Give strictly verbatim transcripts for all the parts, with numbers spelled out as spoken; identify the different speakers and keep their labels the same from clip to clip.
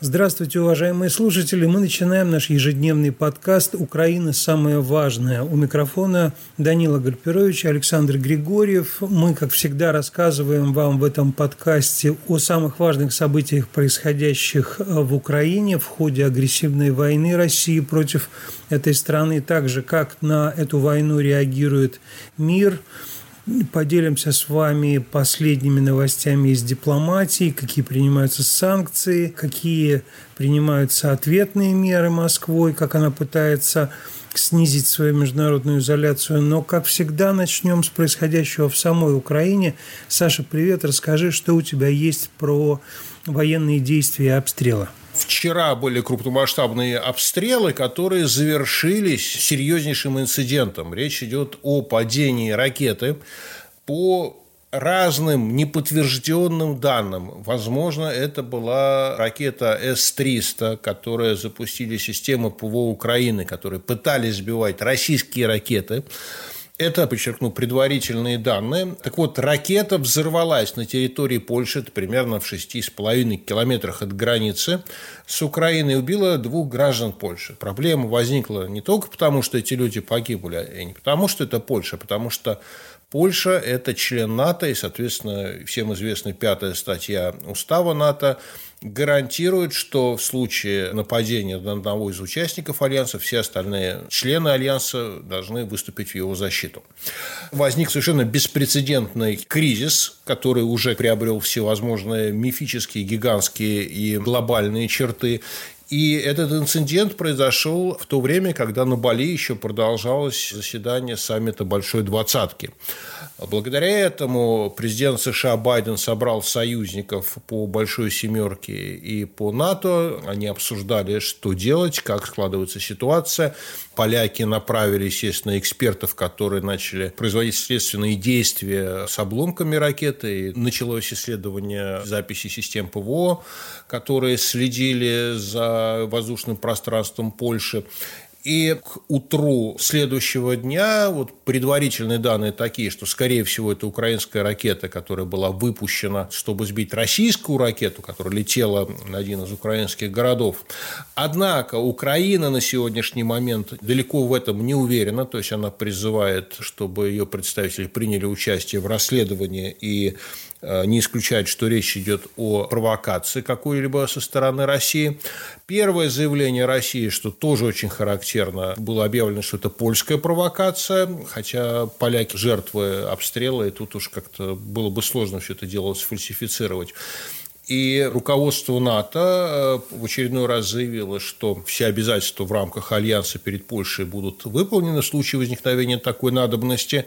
Speaker 1: Здравствуйте, уважаемые слушатели. Мы начинаем наш ежедневный подкаст «Украина. Самое важное». У микрофона Данила Гальперович и Александр Григорьев. Мы, как всегда, рассказываем вам в этом подкасте о самых важных событиях, происходящих в Украине в ходе агрессивной войны России против этой страны, также как на эту войну реагирует мир. Поделимся с вами последними новостями из дипломатии, какие принимаются санкции, какие принимаются ответные меры Москвой, как она пытается снизить свою международную изоляцию. Но, как всегда, начнем с происходящего в самой Украине. Саша, привет, расскажи, что у тебя есть про военные действия и обстрелы.
Speaker 2: Вчера были крупномасштабные обстрелы, которые завершились серьезнейшим инцидентом. Речь идет о падении ракеты. По разным неподтвержденным данным, возможно, это была ракета эс триста, которую запустили системы ПВО Украины, которые пытались сбивать российские ракеты. Это, подчеркну, предварительные данные. Так вот, ракета взорвалась на территории Польши, это примерно в шести с половиной километрах от границы с Украиной, и убила двух граждан Польши. Проблема возникла не только потому, что эти люди погибли, и не потому, что это Польша, а потому что Польша – это член НАТО, и, соответственно, всем известна пятая статья Устава НАТО, гарантирует, что в случае нападения на одного из участников Альянса все остальные члены Альянса должны выступить в его защиту. Возник совершенно беспрецедентный кризис, который уже приобрел всевозможные мифические, гигантские и глобальные черты. И этот инцидент произошел в то время, когда на Бали еще продолжалось заседание саммита Большой Двадцатки. Благодаря этому президент США Байден собрал союзников по Большой Семерке и по НАТО. Они обсуждали, что делать, как складывается ситуация. Поляки направили, естественно, экспертов, которые начали производить следственные действия с обломками ракеты. И началось исследование записи систем ПВО, которые следили за воздушным пространством Польши. И к утру следующего дня вот предварительные данные такие, что, скорее всего, это украинская ракета, которая была выпущена, чтобы сбить российскую ракету, которая летела на один из украинских городов. Однако Украина на сегодняшний момент далеко в этом не уверена, то есть она призывает, чтобы ее представители приняли участие в расследовании и не исключает, что речь идет о провокации какой-либо со стороны России. Первое заявление России, что тоже очень характерно, было объявлено, что это польская провокация, хотя поляки жертвы обстрела, и тут уж как-то было бы сложно все это дело сфальсифицировать. И руководство НАТО в очередной раз заявило, что все обязательства в рамках Альянса перед Польшей будут выполнены в случае возникновения такой надобности.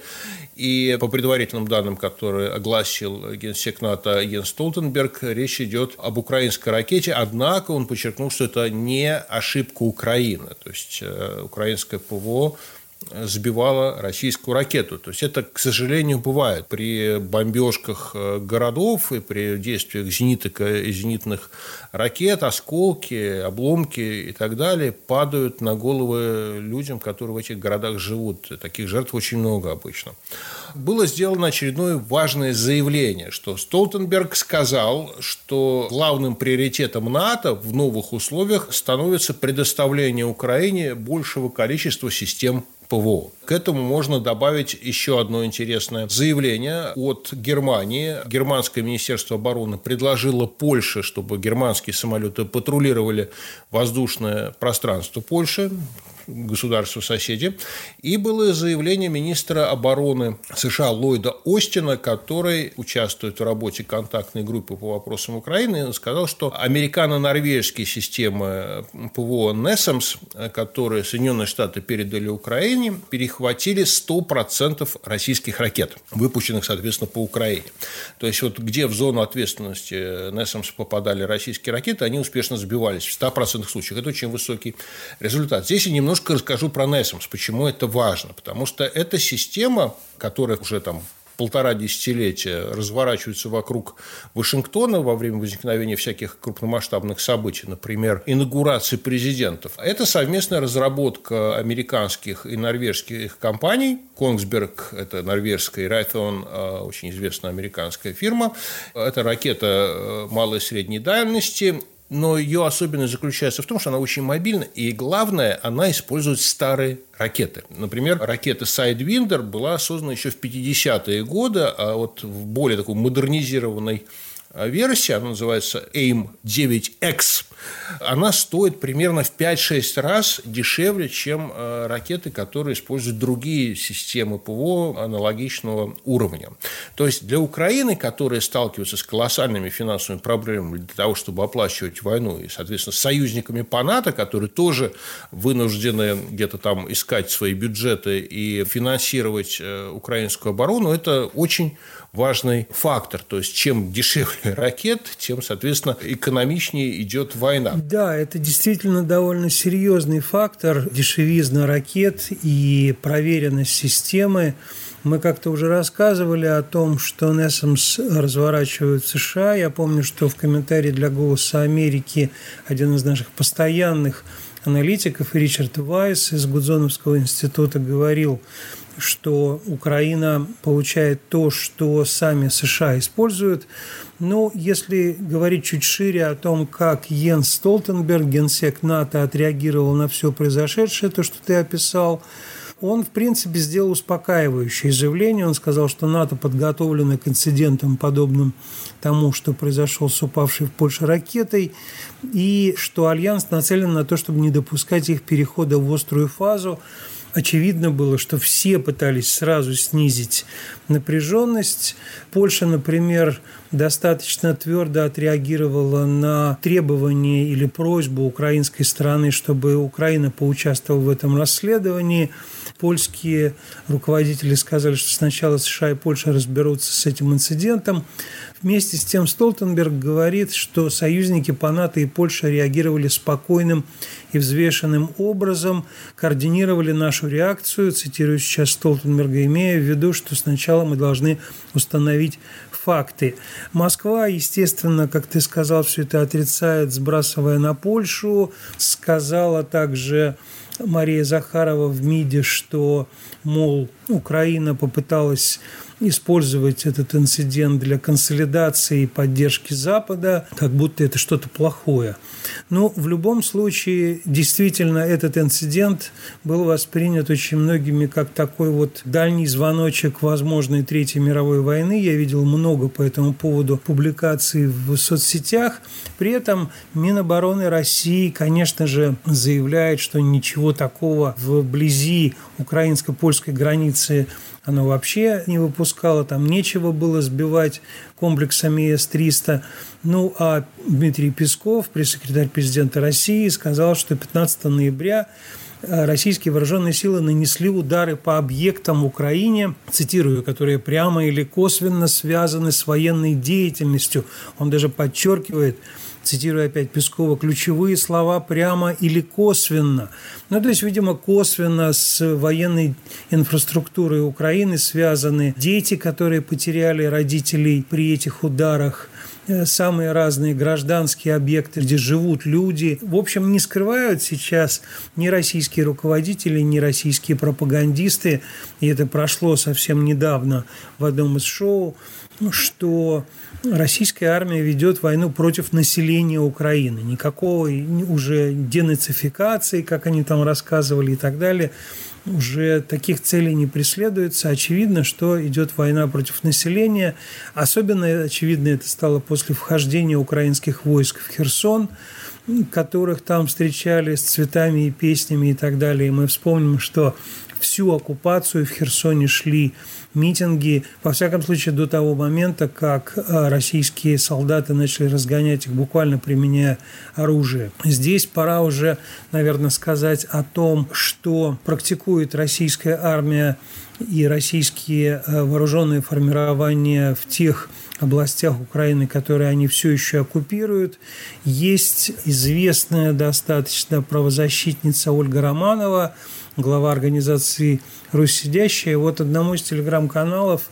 Speaker 2: И по предварительным данным, которые огласил генсек НАТО Йенс Столтенберг, речь идет об украинской ракете, однако он подчеркнул, что это не ошибка Украины. То есть украинское ПВО сбивала российскую ракету. То есть это, к сожалению, бывает при бомбежках городов и при действиях зениток и зенитных ракет, осколки, обломки и так далее падают на головы людям, которые в этих городах живут. Таких жертв очень много обычно. Было сделано очередное важное заявление, что Столтенберг сказал, что главным приоритетом НАТО в новых условиях становится предоставление Украине большего количества систем ПВО. К этому можно добавить еще одно интересное заявление от Германии. Германское министерство обороны предложило Польше, чтобы германские самолеты патрулировали воздушное пространство Польши, государства-соседи. И было заявление министра обороны США Ллойда Остина, который участвует в работе контактной группы по вопросам Украины, и сказал, что американо-норвежские системы ПВО «Несамс», которые Соединенные Штаты передали Украине, перехватили сто процентов российских ракет, выпущенных, соответственно, по Украине. То есть, вот где в зону ответственности «Несамс» попадали российские ракеты, они успешно сбивались в ста процентах случаев. Это очень высокий результат. Здесь я немного Немножко расскажу про Несамс, почему это важно. Потому что эта система, которая уже там полтора десятилетия разворачивается вокруг Вашингтона во время возникновения всяких крупномасштабных событий, например, инаугурации президентов. Это совместная разработка американских и норвежских компаний. Kongsberg – это норвежская, и Raytheon – очень известная американская фирма. Это ракета малой и средней дальности. но ее особенность заключается в том, что она очень мобильна, и главное, она использует старые ракеты. Например, ракета Sidewinder была создана еще в пятидесятые годы, а вот в более такой модернизированной версии, она называется эйм девять икс, она стоит примерно в пять-шесть раз дешевле, чем ракеты, которые используют другие системы ПВО аналогичного уровня. То есть для Украины, которая сталкивается с колоссальными финансовыми проблемами для того, чтобы оплачивать войну, и, соответственно, с союзниками по НАТО, которые тоже вынуждены где-то там искать свои бюджеты и финансировать украинскую оборону, это очень важный фактор. То есть чем дешевле ракет, тем, соответственно, экономичнее идет война.
Speaker 1: Да, это действительно довольно серьезный фактор. Дешевизна ракет и проверенность системы. Мы как-то уже рассказывали о том, что нэсамс разворачивают в США. Я помню, что в комментарии для «Голоса Америки» один из наших постоянных аналитиков, Ричард Вайс из Гудзоновского института, говорил, что Украина получает то, что сами США используют. Но если говорить чуть шире о том, как Йенс Столтенберг, генсек НАТО, отреагировал на все произошедшее, то, что ты описал, он, в принципе, сделал успокаивающее заявление. Он сказал, что НАТО подготовлено к инцидентам, подобным тому, что произошло с упавшей в Польше ракетой, и что Альянс нацелен на то, чтобы не допускать их перехода в острую фазу. Очевидно было, что все пытались сразу снизить напряженность. Польша, например, достаточно твердо отреагировала на требование или просьбу украинской стороны, чтобы Украина поучаствовала в этом расследовании. Польские руководители сказали, что сначала США и Польша разберутся с этим инцидентом. Вместе с тем Столтенберг говорит, что союзники по НАТО и Польша реагировали спокойным и взвешенным образом, координировали нашу реакцию, цитирую сейчас Столтенберга, имея в виду, что сначала мы должны установить факты. Москва, естественно, как ты сказал, все это отрицает, сбрасывая на Польшу. Сказала также Мария Захарова в МИДе, что, мол, Украина попыталась использовать этот инцидент для консолидации и поддержки Запада, как будто это что-то плохое. Но в любом случае, действительно, этот инцидент был воспринят очень многими как такой вот дальний звоночек возможной Третьей мировой войны. Я видел много по этому поводу публикаций в соцсетях. При этом Минобороны России, конечно же, заявляет, что ничего такого вблизи украинско-польской границы оно вообще не выпускало, там нечего было сбивать комплексами эс триста. Ну, а Дмитрий Песков, пресс-секретарь президента России, сказал, что пятнадцатого ноября российские вооруженные силы нанесли удары по объектам в Украине, цитирую, которые прямо или косвенно связаны с военной деятельностью. Он даже подчеркивает, цитирую опять Пескова, ключевые слова «прямо» или «косвенно». Ну, то есть, видимо, косвенно с военной инфраструктурой Украины связаны дети, которые потеряли родителей при этих ударах, самые разные гражданские объекты, где живут люди. В общем, не скрывают сейчас ни российские руководители, ни российские пропагандисты, и это прошло совсем недавно в одном из шоу, что российская армия ведет войну против населения Украины. Никакой уже денацификации, как они там рассказывали и так далее, уже таких целей не преследуется. Очевидно, что идет война против населения. Особенно очевидно это стало после вхождения украинских войск в Херсон, которых там встречали с цветами и песнями и так далее. И мы вспомним, что всю оккупацию в Херсоне шли митинги, во всяком случае, до того момента, как российские солдаты начали разгонять их, буквально применяя оружие. Здесь пора уже, наверное, сказать о том, что практикует российская армия и российские вооруженные формирования в тех областях Украины, которые они все еще оккупируют. Есть известная достаточно правозащитница Ольга Романова, глава организации «Русь сидящая». Вот одному из телеграм-каналов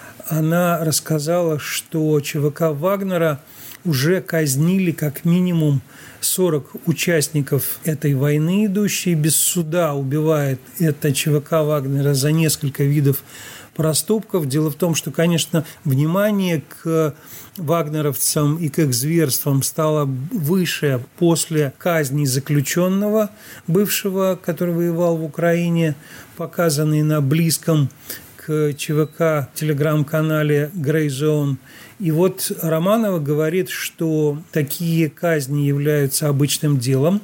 Speaker 1: она рассказала, что ЧВК Вагнера уже казнили как минимум сорок участников этой войны, идущей без суда, убивает это ЧВК Вагнера за несколько видов проступков. Дело в том, что, конечно, внимание к вагнеровцам и к их зверствам стало выше после казни заключенного бывшего, который воевал в Украине, показанный на близком к ЧВК телеграм-канале Grey Zone. И вот Романова говорит, что такие казни являются обычным делом,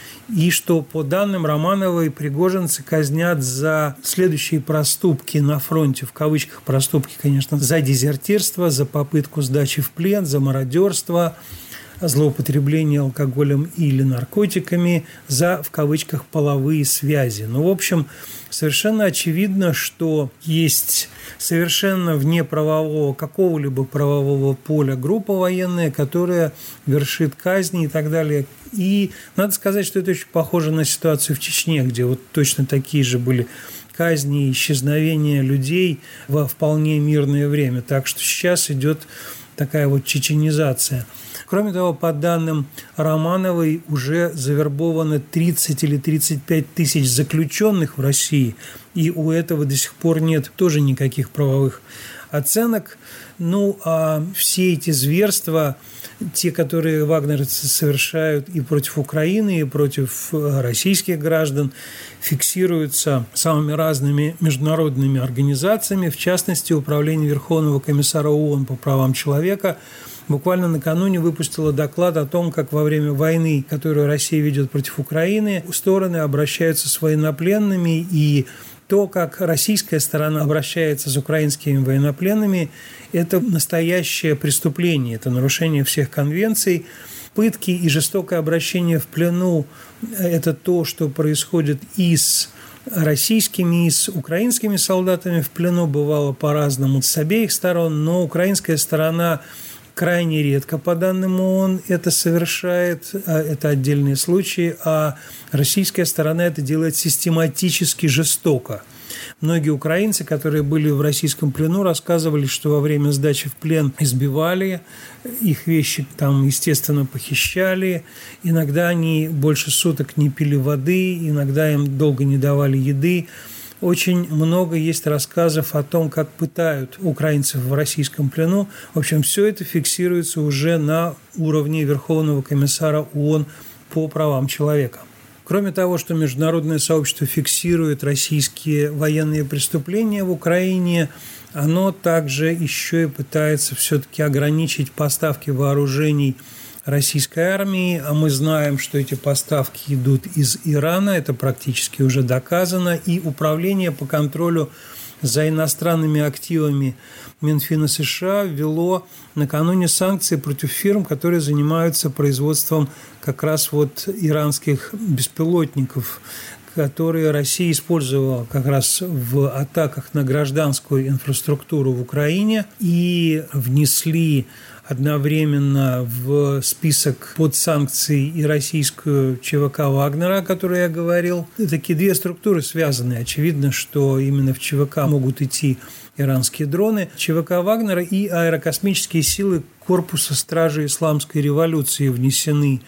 Speaker 1: и что, по данным Романовой, пригожинцы казнят за следующие проступки на фронте, в кавычках проступки, конечно, за дезертирство, за попытку сдачи в плен, за мародерство, злоупотребление алкоголем или наркотиками, за, в кавычках, половые связи. Ну, в общем, совершенно очевидно, что есть совершенно вне правового, какого-либо правового поля группа военная, которая вершит казни и так далее. И надо сказать, что это очень похоже на ситуацию в Чечне, где вот точно такие же были казни, исчезновения людей во вполне мирное время. Так что сейчас идет такая вот чеченизация. Кроме того, по данным Романовой, уже завербовано тридцать или тридцать пять тысяч заключенных в России, и у этого до сих пор нет тоже никаких правовых оценок. Ну, а все эти зверства, те, которые вагнеровцы совершают и против Украины, и против российских граждан, фиксируются самыми разными международными организациями, в частности, Управление Верховного комиссара ООН по правам человека буквально накануне выпустила доклад о том, как во время войны, которую Россия ведет против Украины, стороны обращаются с военнопленными, и то, как российская сторона обращается с украинскими военнопленными, это настоящее преступление, это нарушение всех конвенций. Пытки и жестокое обращение в плену – это то, что происходит и с российскими, и с украинскими солдатами в плену, бывало по-разному с обеих сторон, но украинская сторона крайне редко, по данным ООН, это совершает, это отдельные случаи, а российская сторона это делает систематически жестоко. Многие украинцы, которые были в российском плену, рассказывали, что во время сдачи в плен избивали, их вещи там, естественно, похищали, иногда они больше суток не пили воды, иногда им долго не давали еды. Очень много есть рассказов о том, как пытают украинцев в российском плену. В общем, все это фиксируется уже на уровне Верховного комиссара ООН по правам человека. Кроме того, что международное сообщество фиксирует российские военные преступления в Украине, оно также еще и пытается все-таки ограничить поставки вооружений российской армии, а мы знаем, что эти поставки идут из Ирана, это практически уже доказано, и Управление по контролю за иностранными активами Минфина США ввело накануне санкции против фирм, которые занимаются производством как раз вот иранских беспилотников, которые Россия использовала как раз в атаках на гражданскую инфраструктуру в Украине, и внесли одновременно в список под санкции и российскую ЧВК Вагнера, о которой я говорил. Такие две структуры связаны. Очевидно, что именно в ЧВК могут идти иранские дроны. ЧВК Вагнера и аэрокосмические силы Корпуса стражей Исламской революции внесены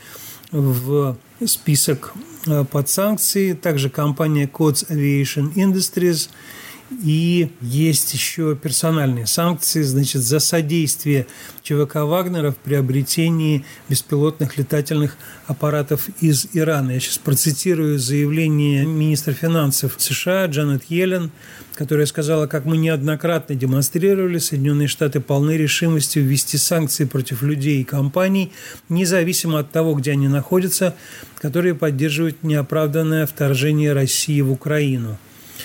Speaker 1: в список под санкции. Также компания Codes Aviation Industries. И есть еще персональные санкции, значит, за содействие ЧВК Вагнера в приобретении беспилотных летательных аппаратов из Ирана. Я сейчас процитирую заявление министра финансов США Джанет Йеллен, которая сказала, как мы неоднократно демонстрировали, Соединенные Штаты полны решимости ввести санкции против людей и компаний, независимо от того, где они находятся, которые поддерживают неоправданное вторжение России в Украину.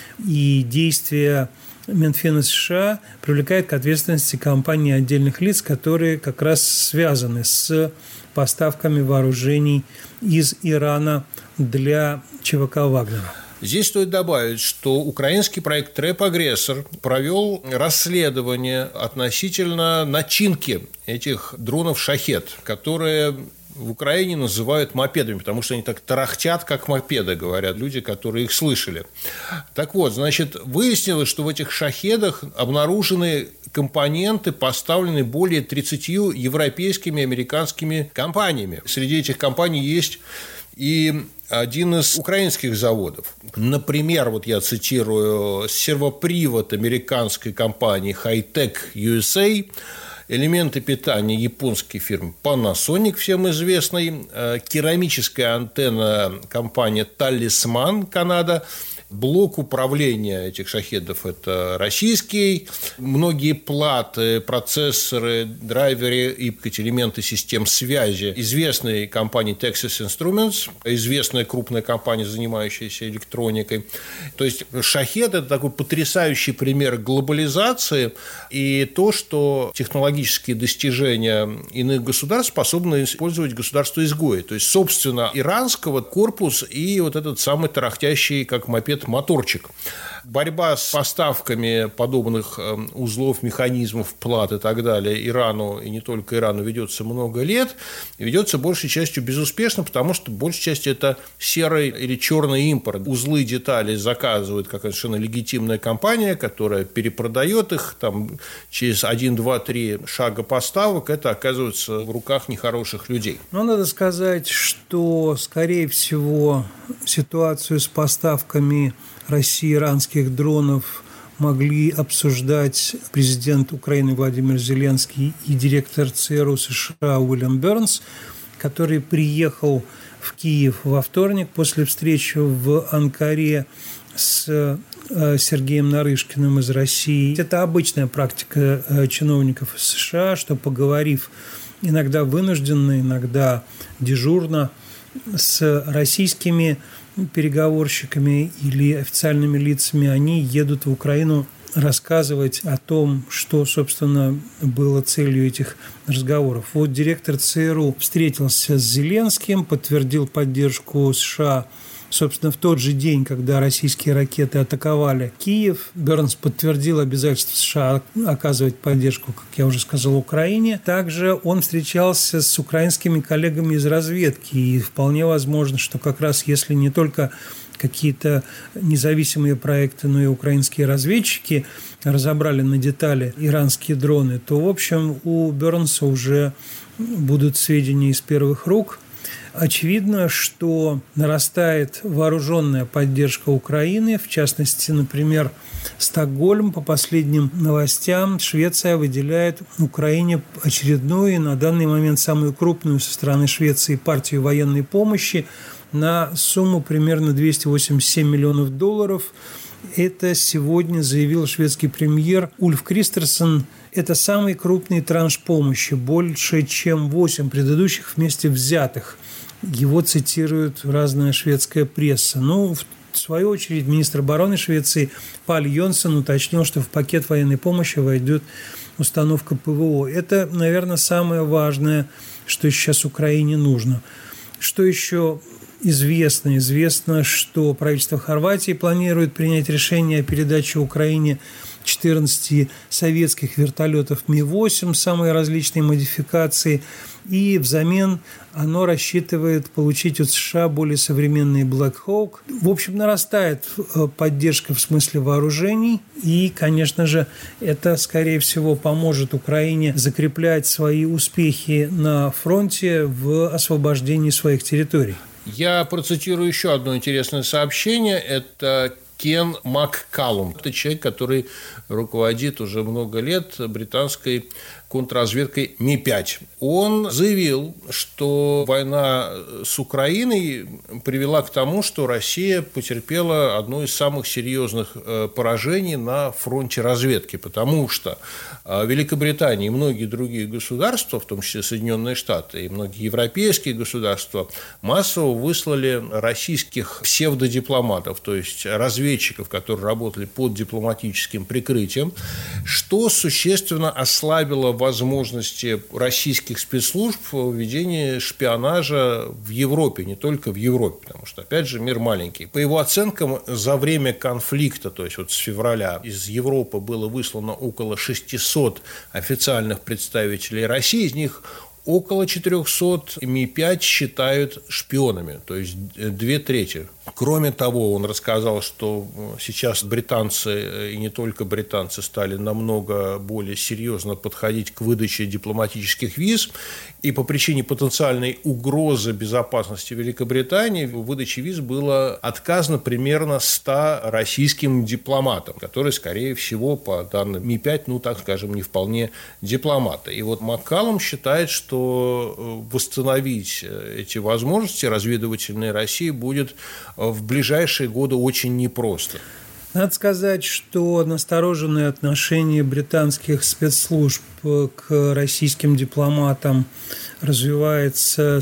Speaker 1: И действия Минфина США привлекают к ответственности компании отдельных лиц, которые как раз связаны с поставками вооружений из Ирана для ЧВК Вагнера.
Speaker 2: Здесь стоит добавить, что украинский проект «Трэп-агрессор» провел расследование относительно начинки этих дронов «Шахед», которые в Украине называют мопедами, потому что они так тарахтят, как мопеды, говорят люди, которые их слышали. Так вот, значит, выяснилось, что в этих «Шахедах» обнаружены компоненты, поставленные более тридцатью европейскими и американскими компаниями. Среди этих компаний есть и один из украинских заводов. Например, вот я цитирую, сервопривод американской компании Hi-Tech ю эс эй, элементы питания японской фирмы Panasonic, всем известной, керамическая антенна компании Talisman, Канада, блок управления этих шахедов – это российский. Многие платы, процессоры, драйверы и элементы систем связи известной компании Texas Instruments, известная крупная компания, занимающаяся электроникой. То есть шахед – это такой потрясающий пример глобализации и то, что технологические достижения иных государств способны использовать государства-изгои. То есть, собственно, иранского корпус и вот этот самый тарахтящий, как мопед, моторчик. Борьба с поставками подобных узлов, механизмов, плат и так далее Ирану, и не только Ирану, ведется много лет, и ведется большей частью безуспешно, потому что большей частью это серый или черный импорт. Узлы, детали заказывает какая-то совершенно легитимная компания, которая перепродает их там, через один, два, три шага поставок, это оказывается в руках нехороших людей.
Speaker 1: Но надо сказать, что, скорее всего, ситуацию с поставками России иранских дронов могли обсуждать президент Украины Владимир Зеленский и директор ЦРУ США Уильям Бернс, который приехал в Киев во вторник после встречи в Анкаре с Сергеем Нарышкиным из России. Это обычная практика чиновников из США, что, поговорив иногда вынужденно, иногда дежурно с российскими переговорщиками или официальными лицами, они едут в Украину рассказывать о том, что, собственно, было целью этих разговоров. Вот директор ЦРУ встретился с Зеленским, подтвердил поддержку США, собственно, в тот же день, когда российские ракеты атаковали Киев. Бернс подтвердил обязательство США оказывать поддержку, как я уже сказал, Украине. Также он встречался с украинскими коллегами из разведки, и вполне возможно, что как раз если не только какие-то независимые проекты, но и украинские разведчики разобрали на детали иранские дроны, то, в общем, у Бернса уже будут сведения из первых рук. Очевидно, что нарастает вооруженная поддержка Украины. В частности, например, Стокгольм, по последним новостям, Швеция выделяет Украине очередную, на данный момент самую крупную со стороны Швеции партию военной помощи на сумму примерно двести восемьдесят семь миллионов долларов. Это сегодня заявил шведский премьер Ульф Кристерсон. Это самый крупный транш помощи, больше, чем восемь предыдущих вместе взятых. Его цитирует разная шведская пресса. Ну, в свою очередь, министр обороны Швеции Паль Йонсон уточнил, что в пакет военной помощи войдет установка ПВО. Это, наверное, самое важное, что сейчас Украине нужно. Что еще известно? Известно, что правительство Хорватии планирует принять решение о передаче Украине четырнадцати советских вертолетов Ми восемь, самые различные модификации, и взамен оно рассчитывает получить от США более современный Black Hawk. В общем, нарастает поддержка в смысле вооружений, и, конечно же, это, скорее всего, поможет Украине закреплять свои успехи на фронте в освобождении своих территорий.
Speaker 2: Я процитирую еще одно интересное сообщение. Это Кен Маккалум. Это человек, который руководит уже много лет британской контрразведкой Ми пять. Он заявил, что война с Украиной привела к тому, что Россия потерпела одно из самых серьезных поражений на фронте разведки, потому что Великобритания и многие другие государства, в том числе Соединенные Штаты и многие европейские государства, массово выслали российских псевдодипломатов, то есть разведчиков, которые работали под дипломатическим прикрытием, что существенно ослабило возможности российских спецслужб в ведении шпионажа в Европе, не только в Европе, потому что, опять же, мир маленький. По его оценкам, за время конфликта, то есть вот с февраля, из Европы было выслано около шестисот официальных представителей России, из них около четырехсот Ми пять считают шпионами, то есть две трети Кроме того, он рассказал, что сейчас британцы, и не только британцы, стали намного более серьезно подходить к выдаче дипломатических виз, и по причине потенциальной угрозы безопасности Великобритании в выдаче виз было отказано примерно ста российским дипломатам, которые, скорее всего, по данным Ми пять, ну, так скажем, не вполне дипломаты. И вот Маккаллум считает, что восстановить эти возможности разведывательной России будет в ближайшие годы очень непросто.
Speaker 1: Надо сказать, что настороженное отношение британских спецслужб к российским дипломатам развивается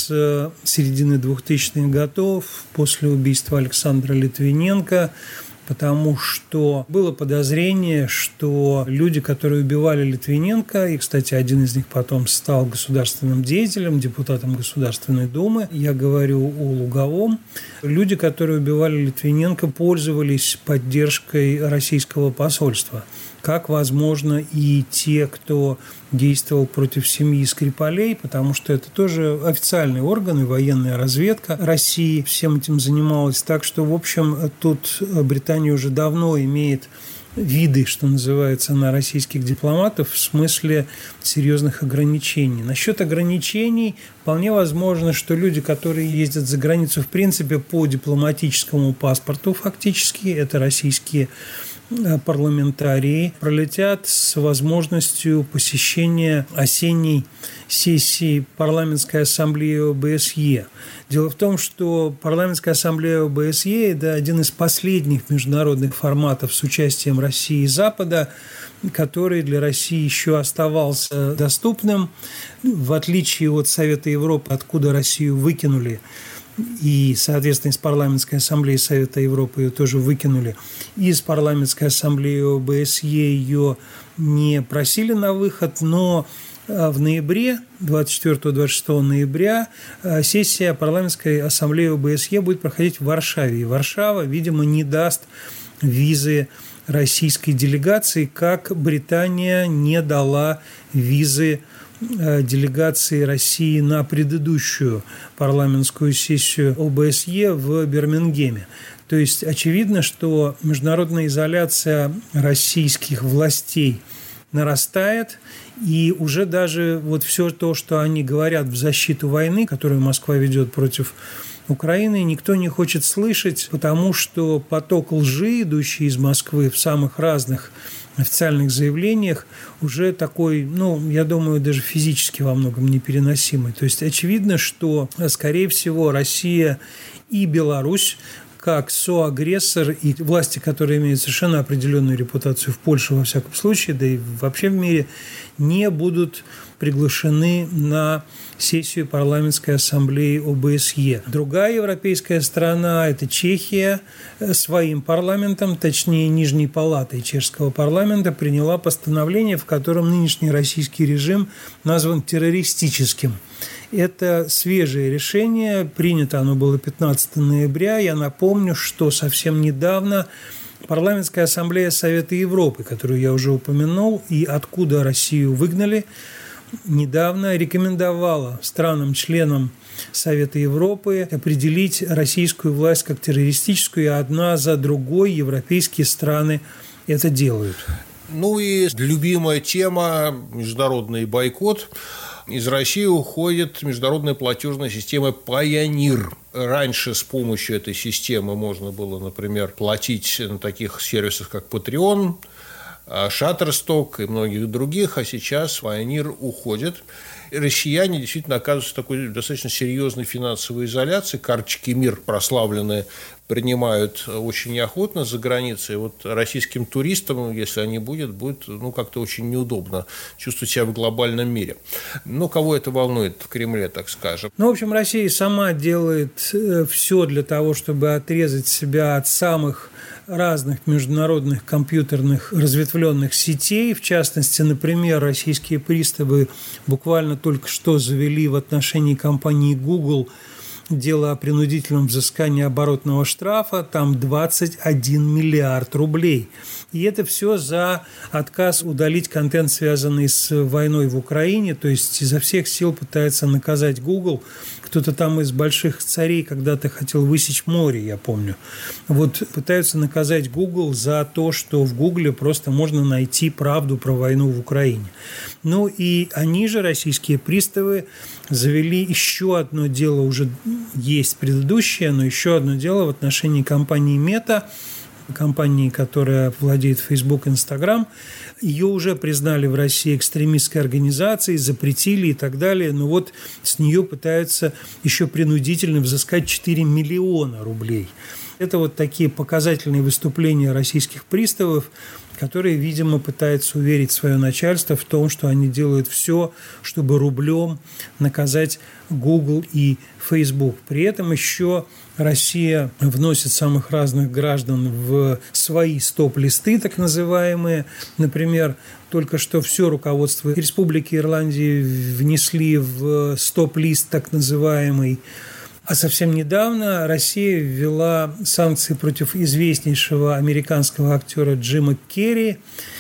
Speaker 1: с середины двухтысячных годов, после убийства Александра Литвиненко, потому что было подозрение, что люди, которые убивали Литвиненко, и, кстати, один из них потом стал государственным деятелем, депутатом Государственной Думы, я говорю о Луговом, люди, которые убивали Литвиненко, пользовались поддержкой российского посольства. Как, возможно, и те, кто действовал против семьи Скрипалей, потому что это тоже официальные органы, военная разведка России всем этим занималась. Так что, в общем, тут Британия уже давно имеет виды, что называется, на российских дипломатов в смысле серьезных ограничений. Насчет ограничений вполне возможно, что люди, которые ездят за границу, в принципе, по дипломатическому паспорту фактически, это российские парламентарии, пролетят с возможностью посещения осенней сессии парламентской ассамблеи О Бэ Эс Е. Дело в том, что парламентская ассамблея О Бэ Эс Е – это один из последних международных форматов с участием России и Запада, который для России еще оставался доступным, в отличие от Совета Европы, откуда Россию выкинули. И, соответственно, из парламентской ассамблеи Совета Европы ее тоже выкинули. Из парламентской ассамблеи О Бэ Эс Е ее не просили на выход, но в ноябре, двадцать четвёртого — двадцать шестого ноября, сессия парламентской ассамблеи О Бэ Эс Е будет проходить в Варшаве. И Варшава, видимо, не даст визы российской делегации, как Британия не дала визы делегации России на предыдущую парламентскую сессию О Бэ Эс Е в Бирмингеме. То есть очевидно, что международная изоляция российских властей нарастает, и уже даже вот все то, что они говорят в защиту войны, которую Москва ведет против Украины, никто не хочет слышать, потому что поток лжи, идущий из Москвы в самых разных официальных заявлениях, уже такой, ну, я думаю, даже физически во многом непереносимый. То есть очевидно, что, скорее всего, Россия и Беларусь, как соагрессор и власти, которые имеют совершенно определенную репутацию в Польше, во всяком случае, да и вообще в мире, не будут приглашены на сессию парламентской ассамблеи О Бэ Эс Е. Другая европейская страна – это Чехия, своим парламентом, точнее, Нижней палатой чешского парламента, приняла постановление, в котором нынешний российский режим назван террористическим. Это свежее решение, принято оно было пятнадцатого ноября. Я напомню, что совсем недавно парламентская ассамблея Совета Европы, которую я уже упомянул, и откуда Россию выгнали, недавно рекомендовала странам-членам Совета Европы определить российскую власть как террористическую, и одна за другой европейские страны это делают.
Speaker 2: Ну и любимая тема – международный бойкот. Из России уходит международная платежная система Payoneer. Раньше с помощью этой системы можно было, например, платить на таких сервисах, как Patreon, Shutterstock и многих других, а сейчас Payoneer уходит. Россияне действительно оказываются в такой достаточно серьезной финансовой изоляции. Карточки МИР прославленные принимают очень неохотно за границей. Вот российским туристам, если они будут, будет ну, как-то очень неудобно чувствовать себя в глобальном мире. Но кого это волнует в Кремле, так скажем?
Speaker 1: Ну, в общем, Россия сама делает все для того, чтобы отрезать себя от самых разных международных компьютерных разветвленных сетей. В частности, например, российские приставы буквально только что завели в отношении компании Google дело о принудительном взыскании оборотного штрафа, там двадцать один миллиард рублей. И это все за отказ удалить контент, связанный с войной в Украине, то есть изо всех сил пытается наказать Google, кто-то там из больших царей когда-то хотел высечь море, я помню. Вот пытаются наказать Google за то, что в Гугле просто можно найти правду про войну в Украине. Ну и они же, российские приставы, завели еще одно дело, уже есть предыдущее, но еще одно дело в отношении компании Meta, компании, которая владеет Facebook и Instagram. Ее уже признали в России экстремистской организацией, запретили и так далее. Но вот с нее пытаются еще принудительно взыскать четыре миллиона рублей. Это вот такие показательные выступления российских приставов, которые, видимо, пытаются уверить свое начальство в том, что они делают все, чтобы рублем наказать Google и Facebook. При этом еще Россия вносит самых разных граждан в свои стоп-листы, так называемые. Например, только что все руководство Республики Ирландии внесли в стоп-лист так называемый. А совсем недавно Россия ввела санкции против известнейшего американского актера Джима Керри.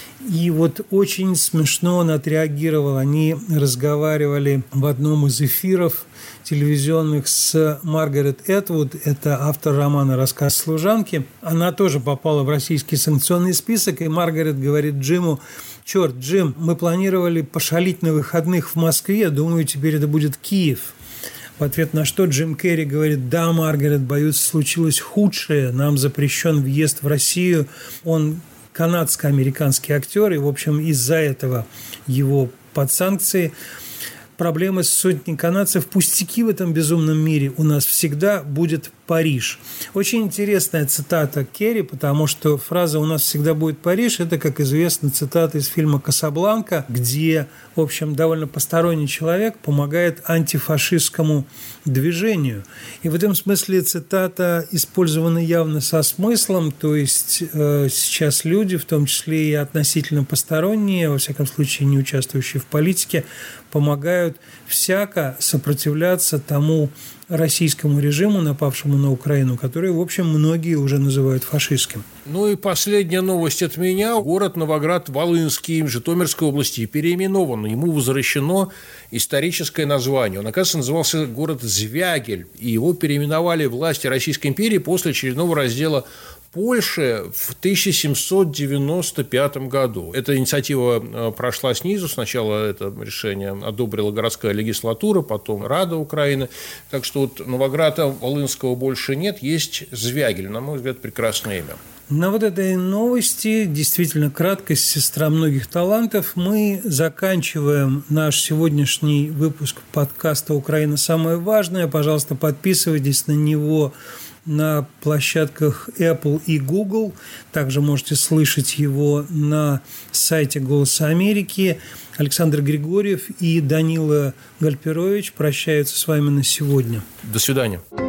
Speaker 1: И вот очень смешно он отреагировал. Они разговаривали в одном из эфиров телевизионных с Маргарет Этвуд, это автор романа «Рассказ служанки». Она тоже попала в российский санкционный список, и Маргарет говорит Джиму: «Черт, Джим, мы планировали пошалить на выходных в Москве, думаю, теперь это будет Киев». В ответ на что Джим Керри говорит: «Да, Маргарет, боюсь, случилось худшее. Нам запрещен въезд в Россию». Он канадско-американский актер, и, в общем, из-за этого его под санкции. Проблемы с сотней канадцев, пустяки в этом безумном мире. У нас всегда будет Париж. Очень интересная цитата Керри, потому что фраза «у нас всегда будет Париж» – это, как известно, цитата из фильма «Касабланка», где, в общем, довольно посторонний человек помогает антифашистскому движению. И в этом смысле цитата использована явно со смыслом, то есть э, сейчас люди, в том числе и относительно посторонние, во всяком случае не участвующие в политике, помогают всяко сопротивляться тому российскому режиму, напавшему на Украину, который, в общем, многие уже называют фашистским.
Speaker 2: Ну и последняя новость от меня. Город Новоград-Волынский в Житомирской области переименован. Ему возвращено историческое название. Он, оказывается, назывался город Звягель, и его переименовали власти Российской империи после очередного раздела Польши в тысяча семьсот девяносто пятом году. Эта инициатива прошла снизу. Сначала это решение одобрила городская легислатура, потом Рада Украины. Так что вот Новограда Волынского больше нет, есть Звягель. На мой взгляд, прекрасное имя.
Speaker 1: На вот этой новости, действительно краткость, сестра многих талантов, мы заканчиваем наш сегодняшний выпуск подкаста «Украина. Самое важное». Пожалуйста, подписывайтесь на него на площадках Apple и Google. Также можете слышать его на сайте «Голоса Америки». Александр Григорьев и Данила Гальперович прощаются с вами на сегодня.
Speaker 2: До свидания.